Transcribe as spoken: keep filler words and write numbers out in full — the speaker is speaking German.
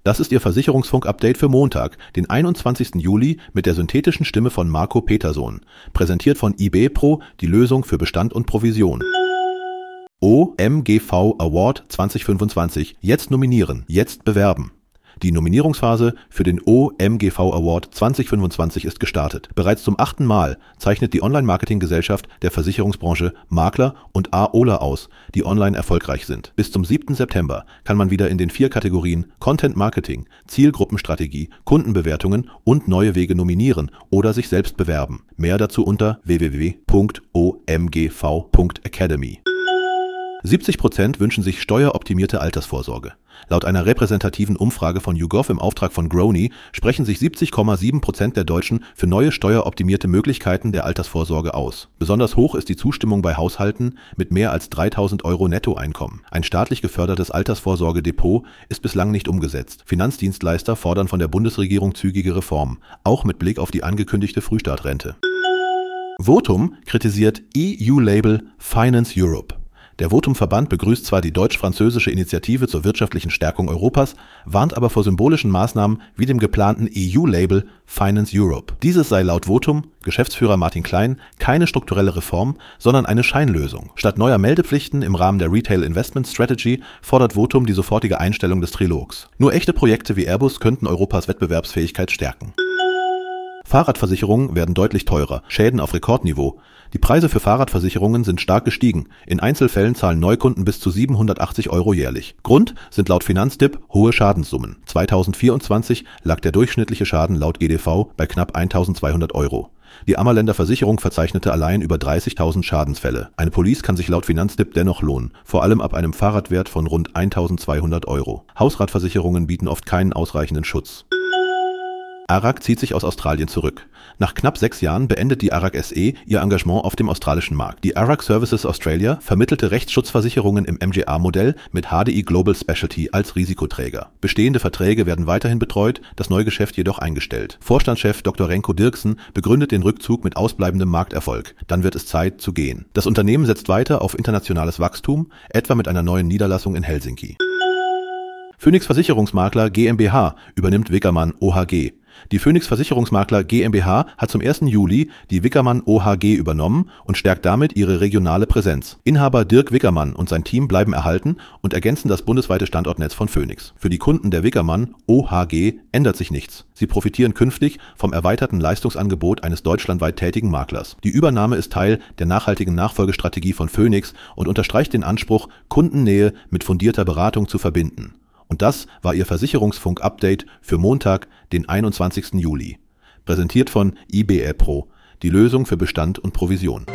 Das ist Ihr Versicherungsfunk-Update für Montag, den einundzwanzigsten Juli mit der synthetischen Stimme von Marco Petersohn. Präsentiert von I B Pro, die Lösung für Bestand und Provision. O M G V Award zwanzig fünfundzwanzig. Jetzt nominieren, jetzt bewerben. Die Nominierungsphase für den O M G V Award zwanzig fünfundzwanzig ist gestartet. Bereits zum achten Mal zeichnet die Online-Marketing-Gesellschaft der Versicherungsbranche Makler und A O L A aus, die online erfolgreich sind. Bis zum siebten September kann man wieder in den vier Kategorien Content Marketing, Zielgruppenstrategie, Kundenbewertungen und neue Wege nominieren oder sich selbst bewerben. Mehr dazu unter w w w punkt o m g v punkt academy. siebzig Prozent wünschen sich steueroptimierte Altersvorsorge. Laut einer repräsentativen Umfrage von YouGov im Auftrag von Grony sprechen sich siebzig Komma sieben Prozent der Deutschen für neue steueroptimierte Möglichkeiten der Altersvorsorge aus. Besonders hoch ist die Zustimmung bei Haushalten mit mehr als dreitausend Euro Nettoeinkommen. Ein staatlich gefördertes Altersvorsorgedepot ist bislang nicht umgesetzt. Finanzdienstleister fordern von der Bundesregierung zügige Reformen, auch mit Blick auf die angekündigte Frühstartrente. Votum kritisiert E U-Label Finance Europe. Der Votum-Verband begrüßt zwar die deutsch-französische Initiative zur wirtschaftlichen Stärkung Europas, warnt aber vor symbolischen Maßnahmen wie dem geplanten E U-Label Finance Europe. Dieses sei laut Votum, Geschäftsführer Martin Klein, keine strukturelle Reform, sondern eine Scheinlösung. Statt neuer Meldepflichten im Rahmen der Retail Investment Strategy fordert Votum die sofortige Einstellung des Trilogs. Nur echte Projekte wie Airbus könnten Europas Wettbewerbsfähigkeit stärken. Fahrradversicherungen werden deutlich teurer, Schäden auf Rekordniveau. Die Preise für Fahrradversicherungen sind stark gestiegen. In Einzelfällen zahlen Neukunden bis zu siebenhundertachtzig Euro jährlich. Grund sind laut Finanztipp hohe Schadenssummen. zweitausendvierundzwanzig lag der durchschnittliche Schaden laut G D V bei knapp eintausendzweihundert Euro. Die Ammerländer Versicherung verzeichnete allein über dreißigtausend Schadensfälle. Eine Police kann sich laut Finanztipp dennoch lohnen, vor allem ab einem Fahrradwert von rund eintausendzweihundert Euro. Hausratversicherungen bieten oft keinen ausreichenden Schutz. A R A C zieht sich aus Australien zurück. Nach knapp sechs Jahren beendet die A R A C S E ihr Engagement auf dem australischen Markt. Die A R A C Services Australia vermittelte Rechtsschutzversicherungen im M G A-Modell mit H D I Global Specialty als Risikoträger. Bestehende Verträge werden weiterhin betreut, das Neugeschäft jedoch eingestellt. Vorstandschef Doktor Renko Dirksen begründet den Rückzug mit ausbleibendem Markterfolg. Dann wird es Zeit zu gehen. Das Unternehmen setzt weiter auf internationales Wachstum, etwa mit einer neuen Niederlassung in Helsinki. Phoenix Versicherungsmakler GmbH übernimmt Wickermann O H G. Die Phoenix Versicherungsmakler GmbH hat zum ersten Juli die Wickermann O H G übernommen und stärkt damit ihre regionale Präsenz. Inhaber Dirk Wickermann und sein Team bleiben erhalten und ergänzen das bundesweite Standortnetz von Phoenix. Für die Kunden der Wickermann O H G ändert sich nichts. Sie profitieren künftig vom erweiterten Leistungsangebot eines deutschlandweit tätigen Maklers. Die Übernahme ist Teil der nachhaltigen Nachfolgestrategie von Phoenix und unterstreicht den Anspruch, Kundennähe mit fundierter Beratung zu verbinden. Und das war Ihr Versicherungsfunk-Update für Montag, den einundzwanzigsten Juli. Präsentiert von I B Pro, die Lösung für Bestand und Provision.